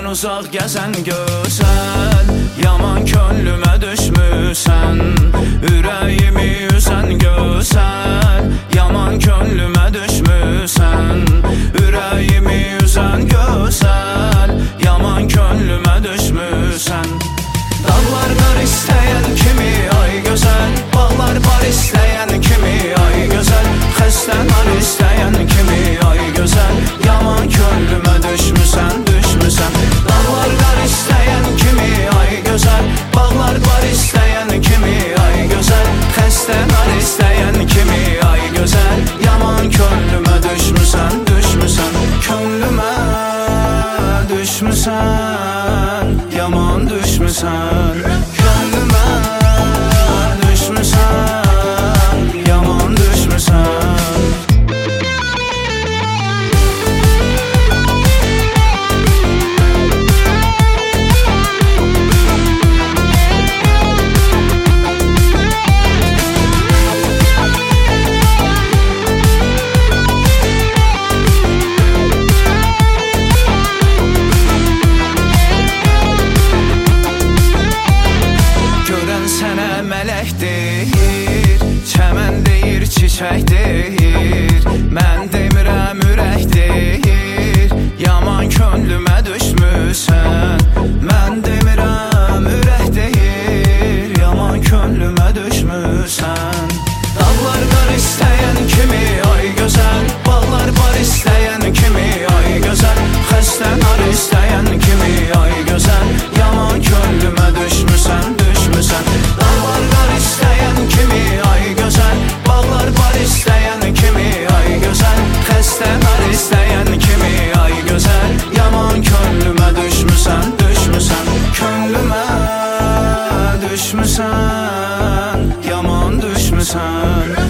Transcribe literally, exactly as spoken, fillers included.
Məndən uzaq gəzən gözəl, yaman könlümə düşmüsən. Ürəyimi üzən gözəl, yaman könlümə düşmüsən. Ürəyimi üzən gözəl, yaman könlümə düşmüsən. Dağlar qar istəyən kimi ay gözəl, bağlar bar istəyən kimi ay gözəl, xəstən ar istəyən kimi ay gözəl, yaman könlümə düşmüsən, düşmüsən. Dağlar qar istəyən kimi ay gözəl, bağlar bar istəyən kimi ay gözəl, xəstən ar istəyən kimi ay gözəl, yaman könlümə düşmüsən, düşmüsən. Könlümə düşmüsən, yaman düşmüsən. Könlümə düşmüsən, yaman düşmüsən. Mələk deyir, çəmən deyir, çiçək deyir. Mən demirəm ürək deyir, yaman könlümə düşmüsən. Mən demirəm ürək deyir, yaman könlümə düşmüsən. Dağlar qar istəyən kimi ay gözəl, bağlar bar istəyən kimi ay gözəl, xəstən ar istəyən kimi ay gözəl, yaman könlümə düşmüsən, düşmüsən. Dağlar qar istəyən kimi ay gözəl, bağlar bar istəyən kimi ay gözəl, xəstən ar istəyən kimi ay gözəl, yaman könlümə düşmüsən, düşmüsən. Könlümə düşmüsən, yaman düşmüsən.